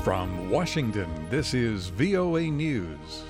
From Washington, this is VOA News.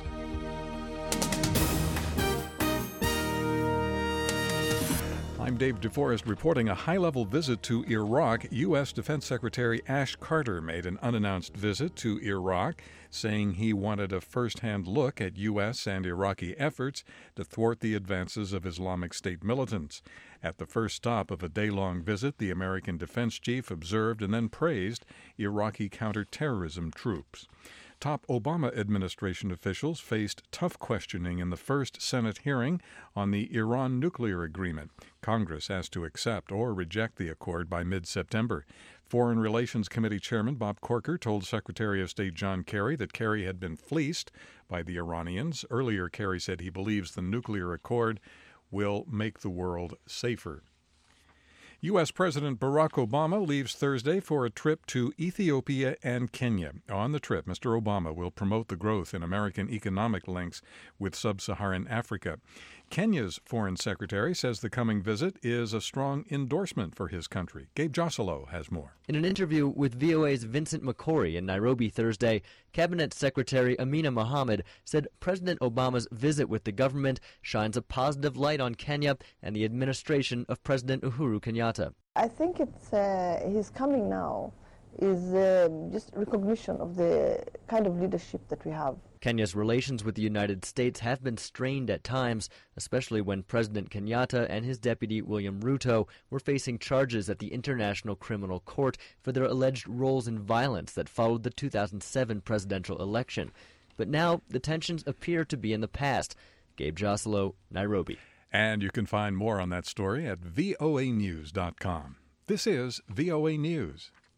I'm Dave DeForest reporting a high-level visit to Iraq. U.S. Defense Secretary Ash Carter made an unannounced visit to Iraq, saying he wanted a first-hand look at U.S. and Iraqi efforts to thwart the advances of Islamic State militants. At the first stop of a day-long visit, the American defense chief observed and then praised Iraqi counterterrorism troops. Top Obama administration officials faced tough questioning in the first Senate hearing on the Iran nuclear agreement. Congress has to accept or reject the accord by mid-September. Foreign Relations Committee Chairman Bob Corker told Secretary of State John Kerry that Kerry had been fleeced by the Iranians. Earlier, Kerry said he believes the nuclear accord will make the world safer. U.S. President Barack Obama leaves Thursday for a trip to Ethiopia and Kenya. On the trip, Mr. Obama will promote the growth in American economic links with sub-Saharan Africa. Kenya's foreign secretary says the coming visit is a strong endorsement for his country. Gabe Joselo has more. In an interview with VOA's Vincent McCory in Nairobi Thursday, Cabinet Secretary Amina Mohamed said President Obama's visit with the government shines a positive light on Kenya and the administration of President Uhuru Kenyatta. I think it's his coming now is just recognition of the kind of leadership that we have. Kenya's relations with the United States have been strained at times, especially when President Kenyatta and his deputy William Ruto were facing charges at the International Criminal Court for their alleged roles in violence that followed the 2007 presidential election. But now the tensions appear to be in the past. Gabe Joselo, Nairobi. And you can find more on that story at voanews.com. This is VOA News.